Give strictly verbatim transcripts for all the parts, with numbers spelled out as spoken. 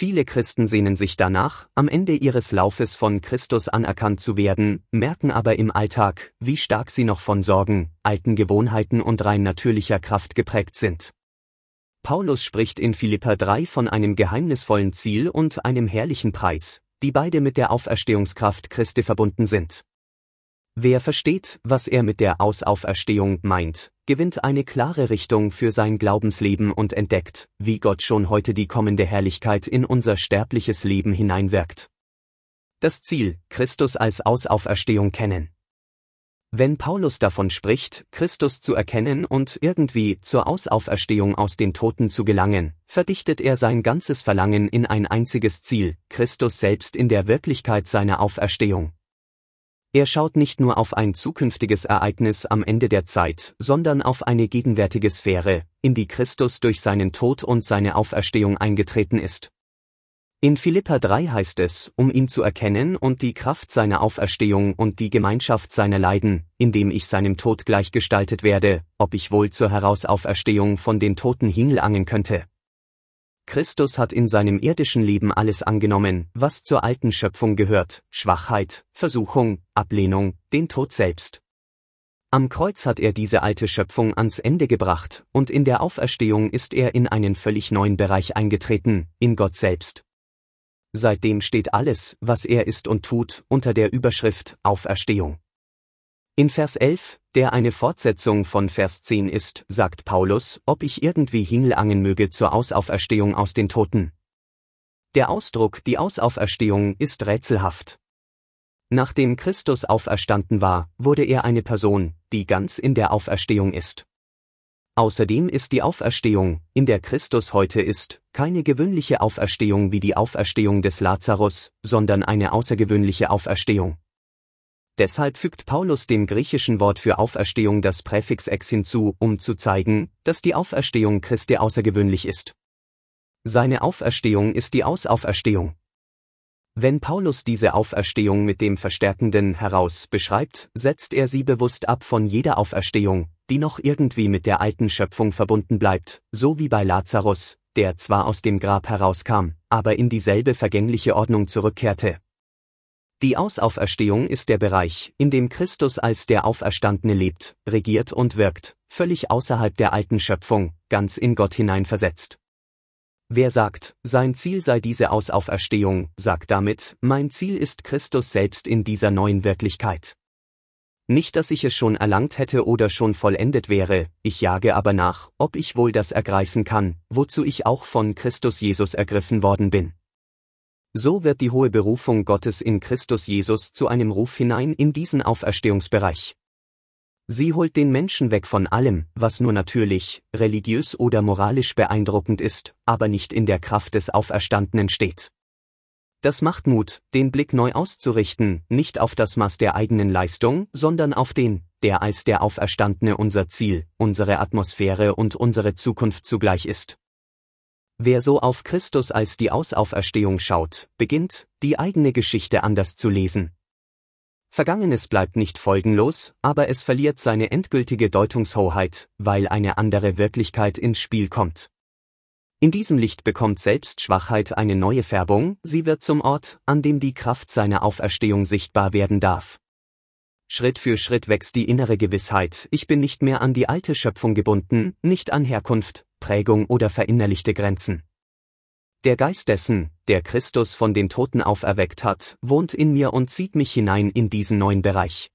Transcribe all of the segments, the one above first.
Viele Christen sehnen sich danach, am Ende ihres Laufes von Christus anerkannt zu werden, merken aber im Alltag, wie stark sie noch von Sorgen, alten Gewohnheiten und rein natürlicher Kraft geprägt sind. Paulus spricht in Philipper drei von einem geheimnisvollen Ziel und einem herrlichen Preis, die beide mit der Auferstehungskraft Christi verbunden sind. Wer versteht, was er mit der Ausauferstehung meint, gewinnt eine klare Richtung für sein Glaubensleben und entdeckt, wie Gott schon heute die kommende Herrlichkeit in unser sterbliches Leben hineinwirkt. Das Ziel, Christus als Ausauferstehung kennen. Wenn Paulus davon spricht, Christus zu erkennen und irgendwie zur Ausauferstehung aus den Toten zu gelangen, verdichtet er sein ganzes Verlangen in ein einziges Ziel, Christus selbst in der Wirklichkeit seiner Auferstehung. Er schaut nicht nur auf ein zukünftiges Ereignis am Ende der Zeit, sondern auf eine gegenwärtige Sphäre, in die Christus durch seinen Tod und seine Auferstehung eingetreten ist. In Philipper drei heißt es, um ihn zu erkennen und die Kraft seiner Auferstehung und die Gemeinschaft seiner Leiden, indem ich seinem Tod gleichgestaltet werde, ob ich wohl zur Herausauferstehung von den Toten hingelangen könnte. Christus hat in seinem irdischen Leben alles angenommen, was zur alten Schöpfung gehört: Schwachheit, Versuchung, Ablehnung, den Tod selbst. Am Kreuz hat er diese alte Schöpfung ans Ende gebracht, und in der Auferstehung ist er in einen völlig neuen Bereich eingetreten, in Gott selbst. Seitdem steht alles, was er ist und tut, unter der Überschrift Auferstehung. In Vers elf, der eine Fortsetzung von Vers zehn ist, sagt Paulus, ob ich irgendwie hingelangen möge zur Ausauferstehung aus den Toten. Der Ausdruck die Ausauferstehung ist rätselhaft. Nachdem Christus auferstanden war, wurde er eine Person, die ganz in der Auferstehung ist. Außerdem ist die Auferstehung, in der Christus heute ist, keine gewöhnliche Auferstehung wie die Auferstehung des Lazarus, sondern eine außergewöhnliche Auferstehung. Deshalb fügt Paulus dem griechischen Wort für Auferstehung das Präfix ex hinzu, um zu zeigen, dass die Auferstehung Christi außergewöhnlich ist. Seine Auferstehung ist die Ausauferstehung. Wenn Paulus diese Auferstehung mit dem Verstärkenden heraus beschreibt, setzt er sie bewusst ab von jeder Auferstehung, die noch irgendwie mit der alten Schöpfung verbunden bleibt, so wie bei Lazarus, der zwar aus dem Grab herauskam, aber in dieselbe vergängliche Ordnung zurückkehrte. Die Ausauferstehung ist der Bereich, in dem Christus als der Auferstandene lebt, regiert und wirkt, völlig außerhalb der alten Schöpfung, ganz in Gott hineinversetzt. Wer sagt, sein Ziel sei diese Ausauferstehung, sagt damit, mein Ziel ist Christus selbst in dieser neuen Wirklichkeit. Nicht, dass ich es schon erlangt hätte oder schon vollendet wäre, ich jage aber nach, ob ich wohl das ergreifen kann, wozu ich auch von Christus Jesus ergriffen worden bin. So wird die hohe Berufung Gottes in Christus Jesus zu einem Ruf hinein in diesen Auferstehungsbereich. Sie holt den Menschen weg von allem, was nur natürlich, religiös oder moralisch beeindruckend ist, aber nicht in der Kraft des Auferstandenen steht. Das macht Mut, den Blick neu auszurichten, nicht auf das Maß der eigenen Leistung, sondern auf den, der als der Auferstandene unser Ziel, unsere Atmosphäre und unsere Zukunft zugleich ist. Wer so auf Christus als die Ausauferstehung schaut, beginnt, die eigene Geschichte anders zu lesen. Vergangenes bleibt nicht folgenlos, aber es verliert seine endgültige Deutungshoheit, weil eine andere Wirklichkeit ins Spiel kommt. In diesem Licht bekommt selbst Schwachheit eine neue Färbung, sie wird zum Ort, an dem die Kraft seiner Auferstehung sichtbar werden darf. Schritt für Schritt wächst die innere Gewissheit, ich bin nicht mehr an die alte Schöpfung gebunden, nicht an Herkunft, Prägung oder verinnerlichte Grenzen. Der Geist dessen, der Christus von den Toten auferweckt hat, wohnt in mir und zieht mich hinein in diesen neuen Bereich.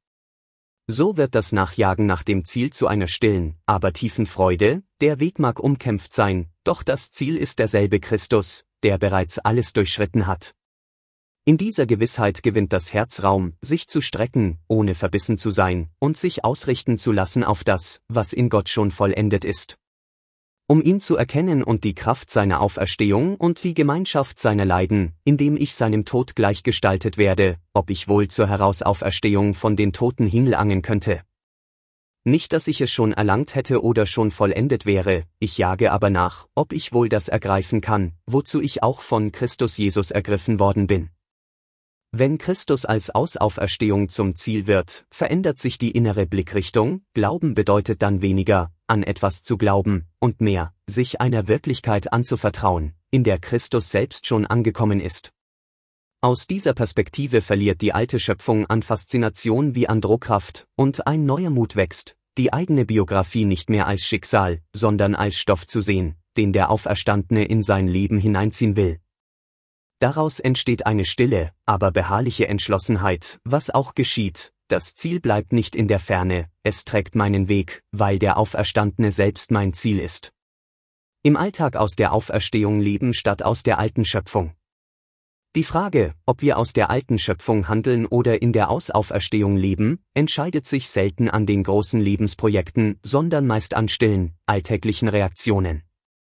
So wird das Nachjagen nach dem Ziel zu einer stillen, aber tiefen Freude, der Weg mag umkämpft sein, doch das Ziel ist derselbe Christus, der bereits alles durchschritten hat. In dieser Gewissheit gewinnt das Herz Raum, sich zu strecken, ohne verbissen zu sein, und sich ausrichten zu lassen auf das, was in Gott schon vollendet ist. Um ihn zu erkennen und die Kraft seiner Auferstehung und die Gemeinschaft seiner Leiden, indem ich seinem Tod gleichgestaltet werde, ob ich wohl zur Herausauferstehung von den Toten hingelangen könnte. Nicht, dass ich es schon erlangt hätte oder schon vollendet wäre, ich jage aber nach, ob ich wohl das ergreifen kann, wozu ich auch von Christus Jesus ergriffen worden bin. Wenn Christus als Ausauferstehung zum Ziel wird, verändert sich die innere Blickrichtung, Glauben bedeutet dann weniger, an etwas zu glauben, und mehr, sich einer Wirklichkeit anzuvertrauen, in der Christus selbst schon angekommen ist. Aus dieser Perspektive verliert die alte Schöpfung an Faszination wie an Druckkraft, und ein neuer Mut wächst, die eigene Biografie nicht mehr als Schicksal, sondern als Stoff zu sehen, den der Auferstandene in sein Leben hineinziehen will. Daraus entsteht eine stille, aber beharrliche Entschlossenheit, was auch geschieht. Das Ziel bleibt nicht in der Ferne, es trägt meinen Weg, weil der Auferstandene selbst mein Ziel ist. Im Alltag aus der Auferstehung leben statt aus der alten Schöpfung. Die Frage, ob wir aus der alten Schöpfung handeln oder in der Ausauferstehung leben, entscheidet sich selten an den großen Lebensprojekten, sondern meist an stillen, alltäglichen Reaktionen.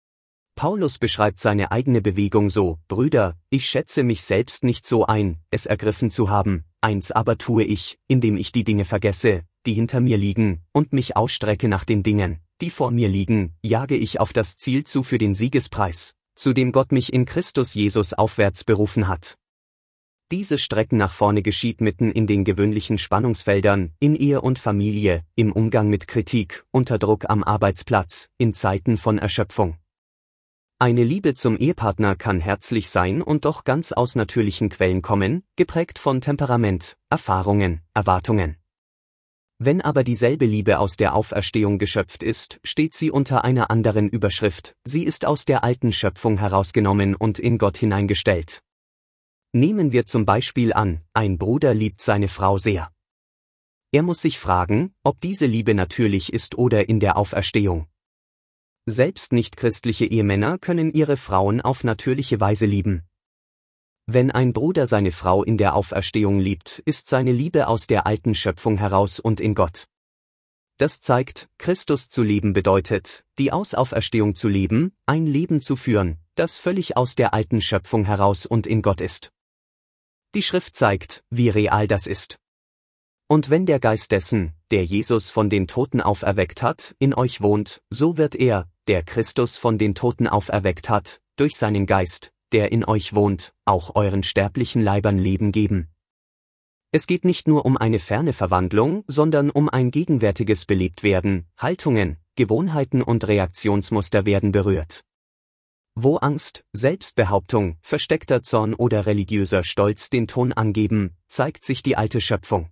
Paulus beschreibt seine eigene Bewegung so: Brüder, ich schätze mich selbst nicht so ein, es ergriffen zu haben, eins aber tue ich, indem ich die Dinge vergesse, die hinter mir liegen, und mich ausstrecke nach den Dingen, die vor mir liegen, jage ich auf das Ziel zu für den Siegespreis, zu dem Gott mich in Christus Jesus aufwärts berufen hat. Dieses Strecken nach vorne geschieht mitten in den gewöhnlichen Spannungsfeldern, in Ehe und Familie, im Umgang mit Kritik, unter Druck am Arbeitsplatz, in Zeiten von Erschöpfung. Eine Liebe zum Ehepartner kann herzlich sein und doch ganz aus natürlichen Quellen kommen, geprägt von Temperament, Erfahrungen, Erwartungen. Wenn aber dieselbe Liebe aus der Auferstehung geschöpft ist, steht sie unter einer anderen Überschrift, sie ist aus der alten Schöpfung herausgenommen und in Gott hineingestellt. Nehmen wir zum Beispiel an, ein Bruder liebt seine Frau sehr. Er muss sich fragen, ob diese Liebe natürlich ist oder in der Auferstehung. Selbst nichtchristliche Ehemänner können ihre Frauen auf natürliche Weise lieben. Wenn ein Bruder seine Frau in der Auferstehung liebt, ist seine Liebe aus der alten Schöpfung heraus und in Gott. Das zeigt, Christus zu leben bedeutet, die Ausauferstehung zu leben, ein Leben zu führen, das völlig aus der alten Schöpfung heraus und in Gott ist. Die Schrift zeigt, wie real das ist. Und wenn der Geist dessen, der Jesus von den Toten auferweckt hat, in euch wohnt, so wird er, der Christus von den Toten auferweckt hat, durch seinen Geist, der in euch wohnt, auch euren sterblichen Leibern Leben geben. Es geht nicht nur um eine ferne Verwandlung, sondern um ein gegenwärtiges Belebtwerden, Haltungen, Gewohnheiten und Reaktionsmuster werden berührt. Wo Angst, Selbstbehauptung, versteckter Zorn oder religiöser Stolz den Ton angeben, zeigt sich die alte Schöpfung.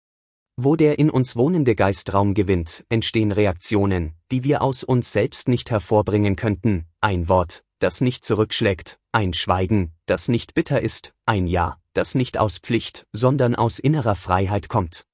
Wo der in uns wohnende Geist Raum gewinnt, entstehen Reaktionen, die wir aus uns selbst nicht hervorbringen könnten, ein Wort, das nicht zurückschlägt, ein Schweigen, das nicht bitter ist, ein Ja, das nicht aus Pflicht, sondern aus innerer Freiheit kommt.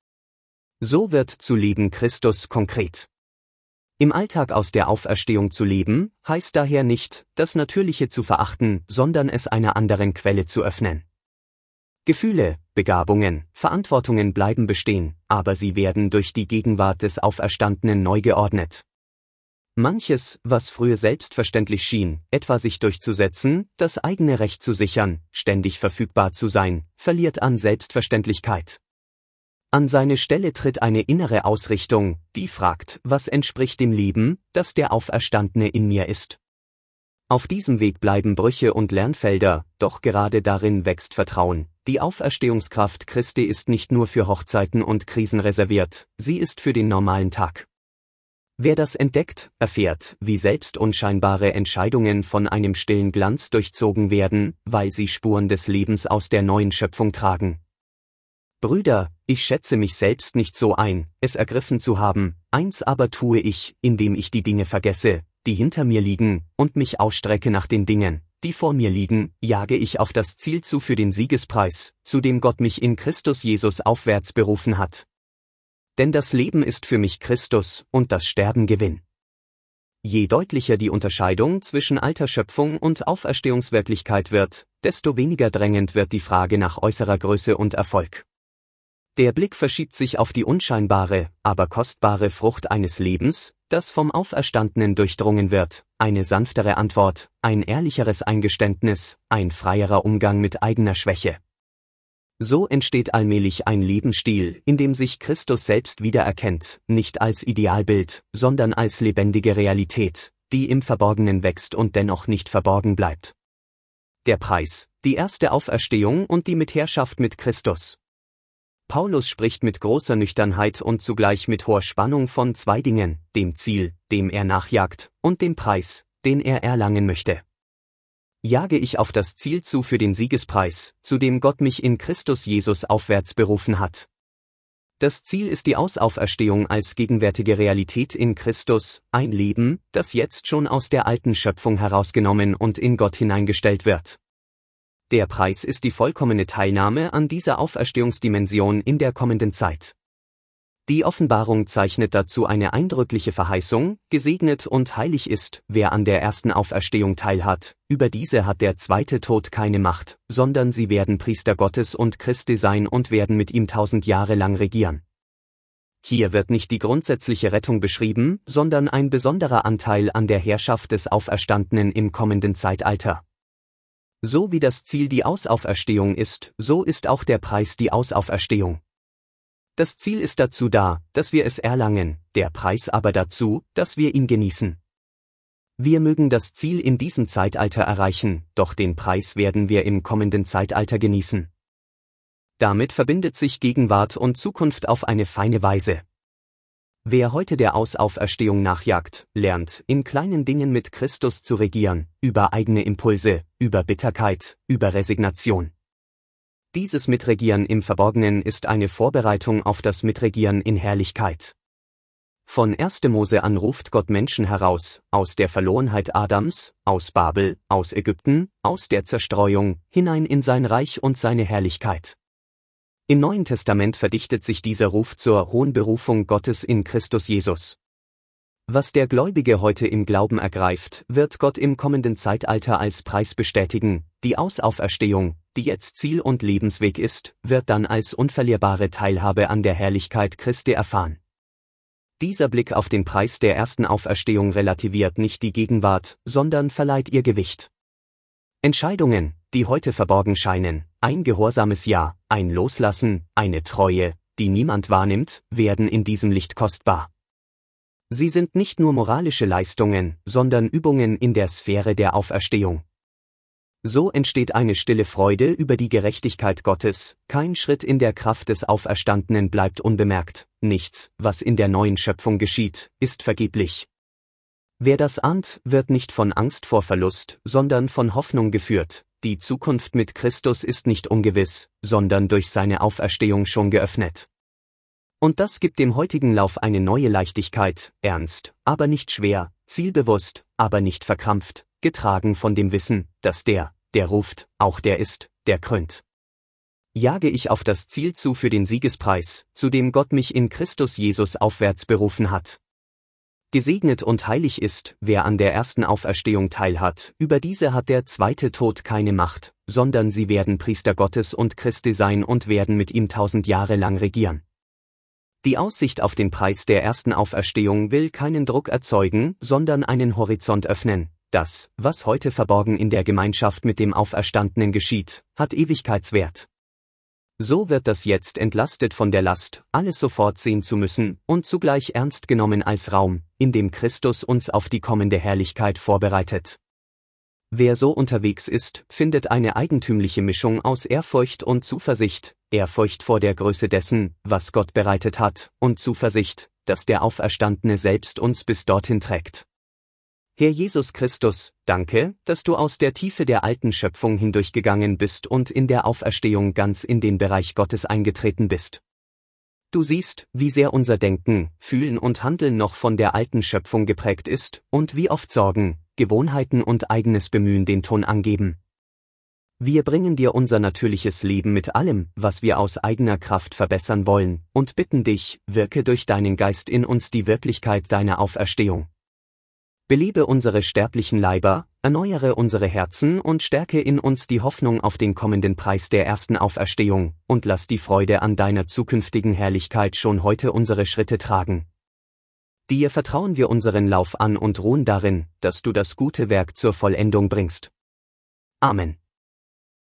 So wird zu leben Christus konkret. Im Alltag aus der Auferstehung zu leben, heißt daher nicht, das Natürliche zu verachten, sondern es einer anderen Quelle zu öffnen. Gefühle, Begabungen, Verantwortungen bleiben bestehen, aber sie werden durch die Gegenwart des Auferstandenen neu geordnet. Manches, was früher selbstverständlich schien, etwa sich durchzusetzen, das eigene Recht zu sichern, ständig verfügbar zu sein, verliert an Selbstverständlichkeit. An seine Stelle tritt eine innere Ausrichtung, die fragt, was entspricht dem Leben, das der Auferstandene in mir ist. Auf diesem Weg bleiben Brüche und Lernfelder, doch gerade darin wächst Vertrauen. Die Auferstehungskraft Christi ist nicht nur für Hochzeiten und Krisen reserviert, sie ist für den normalen Tag. Wer das entdeckt, erfährt, wie selbst unscheinbare Entscheidungen von einem stillen Glanz durchzogen werden, weil sie Spuren des Lebens aus der neuen Schöpfung tragen. Brüder, ich schätze mich selbst nicht so ein, es ergriffen zu haben, eins aber tue ich, indem ich die Dinge vergesse, die hinter mir liegen, und mich ausstrecke nach den Dingen, die vor mir liegen, jage ich auf das Ziel zu für den Siegespreis, zu dem Gott mich in Christus Jesus aufwärts berufen hat. Denn das Leben ist für mich Christus und das Sterben Gewinn. Je deutlicher die Unterscheidung zwischen alter Schöpfung und Auferstehungswirklichkeit wird, desto weniger drängend wird die Frage nach äußerer Größe und Erfolg. Der Blick verschiebt sich auf die unscheinbare, aber kostbare Frucht eines Lebens, das vom Auferstandenen durchdrungen wird, eine sanftere Antwort, ein ehrlicheres Eingeständnis, ein freierer Umgang mit eigener Schwäche. So entsteht allmählich ein Lebensstil, in dem sich Christus selbst wiedererkennt, nicht als Idealbild, sondern als lebendige Realität, die im Verborgenen wächst und dennoch nicht verborgen bleibt. Der Preis, die erste Auferstehung und die Mitherrschaft mit Christus. Paulus spricht mit großer Nüchternheit und zugleich mit hoher Spannung von zwei Dingen, dem Ziel, dem er nachjagt, und dem Preis, den er erlangen möchte. jage ich auf das Ziel zu für den Siegespreis, zu dem Gott mich in Christus Jesus aufwärts berufen hat. Das Ziel ist die Ausauferstehung als gegenwärtige Realität in Christus, ein Leben, das jetzt schon aus der alten Schöpfung herausgenommen und in Gott hineingestellt wird. Der Preis ist die vollkommene Teilnahme an dieser Auferstehungsdimension in der kommenden Zeit. Die Offenbarung zeichnet dazu eine eindrückliche Verheißung: Gesegnet und heilig ist, wer an der ersten Auferstehung teilhat, über diese hat der zweite Tod keine Macht, sondern sie werden Priester Gottes und Christi sein und werden mit ihm tausend Jahre lang regieren. Hier wird nicht die grundsätzliche Rettung beschrieben, sondern ein besonderer Anteil an der Herrschaft des Auferstandenen im kommenden Zeitalter. So wie das Ziel die Ausauferstehung ist, so ist auch der Preis die Ausauferstehung. Das Ziel ist dazu da, dass wir es erlangen, der Preis aber dazu, dass wir ihn genießen. Wir mögen das Ziel in diesem Zeitalter erreichen, doch den Preis werden wir im kommenden Zeitalter genießen. Damit verbindet sich Gegenwart und Zukunft auf eine feine Weise. Wer heute der Ausauferstehung nachjagt, lernt, in kleinen Dingen mit Christus zu regieren, über eigene Impulse, über Bitterkeit, über Resignation. Dieses Mitregieren im Verborgenen ist eine Vorbereitung auf das Mitregieren in Herrlichkeit. Von erster Mose an ruft Gott Menschen heraus, aus der Verlorenheit Adams, aus Babel, aus Ägypten, aus der Zerstreuung, hinein in sein Reich und seine Herrlichkeit. Im Neuen Testament verdichtet sich dieser Ruf zur hohen Berufung Gottes in Christus Jesus. Was der Gläubige heute im Glauben ergreift, wird Gott im kommenden Zeitalter als Preis bestätigen. Die Ausauferstehung, die jetzt Ziel und Lebensweg ist, wird dann als unverlierbare Teilhabe an der Herrlichkeit Christi erfahren. Dieser Blick auf den Preis der ersten Auferstehung relativiert nicht die Gegenwart, sondern verleiht ihr Gewicht. Entscheidungen, die heute verborgen scheinen, ein gehorsames Ja, ein Loslassen, eine Treue, die niemand wahrnimmt, werden in diesem Licht kostbar. Sie sind nicht nur moralische Leistungen, sondern Übungen in der Sphäre der Auferstehung. So entsteht eine stille Freude über die Gerechtigkeit Gottes, kein Schritt in der Kraft des Auferstandenen bleibt unbemerkt, nichts, was in der neuen Schöpfung geschieht, ist vergeblich. Wer das ahnt, wird nicht von Angst vor Verlust, sondern von Hoffnung geführt. Die Zukunft mit Christus ist nicht ungewiss, sondern durch seine Auferstehung schon geöffnet. Und das gibt dem heutigen Lauf eine neue Leichtigkeit, ernst, aber nicht schwer, zielbewusst, aber nicht verkrampft, getragen von dem Wissen, dass der, der ruft, auch der ist, der krönt. Jage ich auf das Ziel zu für den Siegespreis, zu dem Gott mich in Christus Jesus aufwärts berufen hat. Gesegnet und heilig ist, wer an der ersten Auferstehung teilhat, über diese hat der zweite Tod keine Macht, sondern sie werden Priester Gottes und Christi sein und werden mit ihm tausend Jahre lang regieren. Die Aussicht auf den Preis der ersten Auferstehung will keinen Druck erzeugen, sondern einen Horizont öffnen. Das, was heute verborgen in der Gemeinschaft mit dem Auferstandenen geschieht, hat Ewigkeitswert. So wird das Jetzt entlastet von der Last, alles sofort sehen zu müssen, und zugleich ernst genommen als Raum, in dem Christus uns auf die kommende Herrlichkeit vorbereitet. Wer so unterwegs ist, findet eine eigentümliche Mischung aus Ehrfurcht und Zuversicht, Ehrfurcht vor der Größe dessen, was Gott bereitet hat, und Zuversicht, dass der Auferstandene selbst uns bis dorthin trägt. Herr Jesus Christus, danke, dass du aus der Tiefe der alten Schöpfung hindurchgegangen bist und in der Auferstehung ganz in den Bereich Gottes eingetreten bist. Du siehst, wie sehr unser Denken, Fühlen und Handeln noch von der alten Schöpfung geprägt ist und wie oft Sorgen, Gewohnheiten und eigenes Bemühen den Ton angeben. Wir bringen dir unser natürliches Leben mit allem, was wir aus eigener Kraft verbessern wollen, und bitten dich, wirke durch deinen Geist in uns die Wirklichkeit deiner Auferstehung. Belebe unsere sterblichen Leiber, erneuere unsere Herzen und stärke in uns die Hoffnung auf den kommenden Preis der ersten Auferstehung, und lass die Freude an deiner zukünftigen Herrlichkeit schon heute unsere Schritte tragen. Dir vertrauen wir unseren Lauf an und ruhen darin, dass du das gute Werk zur Vollendung bringst. Amen.